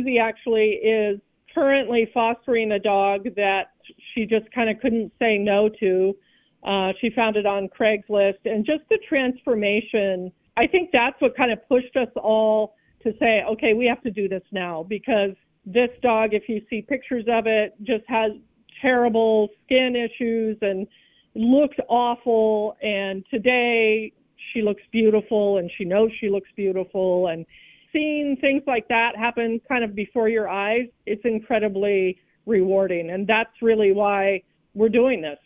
Susie actually is currently fostering a dog that she just kind of couldn't say no to. She found it on Craigslist, and just the transformation, I think that's what kind of pushed us all to say, okay, we have to do this now, because this dog, if you see pictures of it, just has terrible skin issues and looks awful. And today she looks beautiful, and she knows she looks beautiful. And seeing things like that happen kind of before your eyes, it's incredibly rewarding. And that's really why we're doing this.